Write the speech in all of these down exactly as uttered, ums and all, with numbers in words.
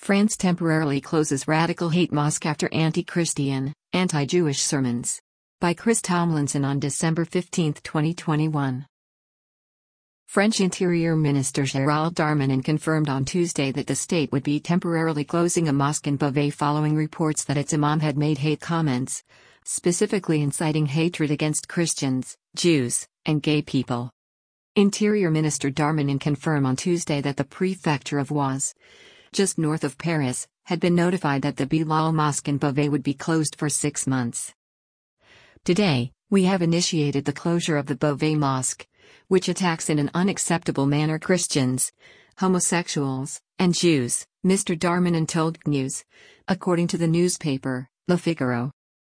France temporarily closes radical hate mosque after anti-Christian, anti-Jewish sermons. By Chris Tomlinson on December fifteenth, twenty twenty-one. French Interior Minister Gérald Darmanin confirmed on Tuesday that the state would be temporarily closing a mosque in Beauvais following reports that its imam had made hate comments, specifically inciting hatred against Christians, Jews, and gay people. Interior Minister Darmanin confirmed on Tuesday that the prefecture of Oise, just north of Paris, had been notified that the Bilal Mosque in Beauvais would be closed for six months. Today, we have initiated the closure of the Beauvais Mosque, which attacks in an unacceptable manner Christians, homosexuals, and Jews, Mister Darmanin told C News, according to the newspaper, Le Figaro.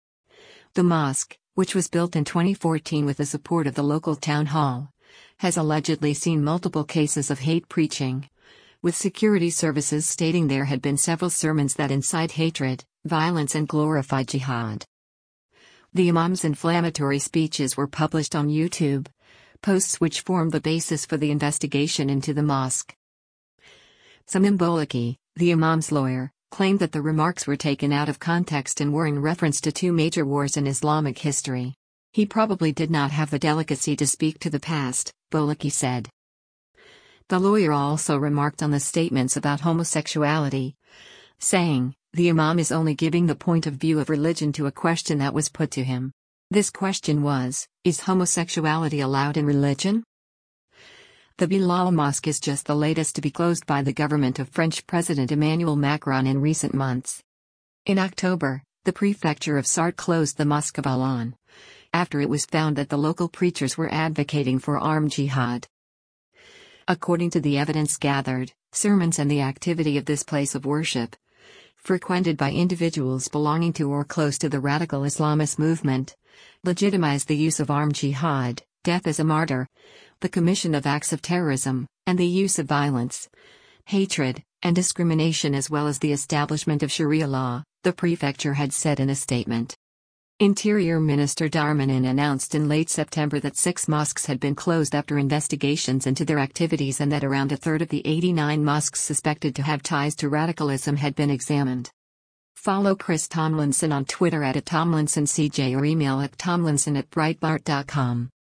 The mosque, which was built in twenty fourteen with the support of the local town hall, has allegedly seen multiple cases of hate preaching, with security services stating there had been several sermons that incite hatred, violence and glorify jihad. The imam's inflammatory speeches were published on YouTube, posts which formed the basis for the investigation into the mosque. Samim Bolaki, the imam's lawyer, claimed that the remarks were taken out of context and were in reference to two major wars in Islamic history. He probably did not have the delicacy to speak to the past, Bolaki said. The lawyer also remarked on the statements about homosexuality, saying, "The imam is only giving the point of view of religion to a question that was put to him. This question was, is homosexuality allowed in religion?" The Bilal Mosque is just the latest to be closed by the government of French President Emmanuel Macron in recent months. In October, the prefecture of Sarthe closed the Mosque of Alan, after it was found that the local preachers were advocating for armed jihad. According to the evidence gathered, sermons and the activity of this place of worship, frequented by individuals belonging to or close to the radical Islamist movement, legitimize the use of armed jihad, death as a martyr, the commission of acts of terrorism, and the use of violence, hatred, and discrimination as well as the establishment of Sharia law, the prefecture had said in a statement. Interior Minister Darmanin announced in late September that six mosques had been closed after investigations into their activities and that around a third of the eighty-nine mosques suspected to have ties to radicalism had been examined. Follow Chris Tomlinson on Twitter at Tomlinson C J or email at tomlinson at breitbart dot com.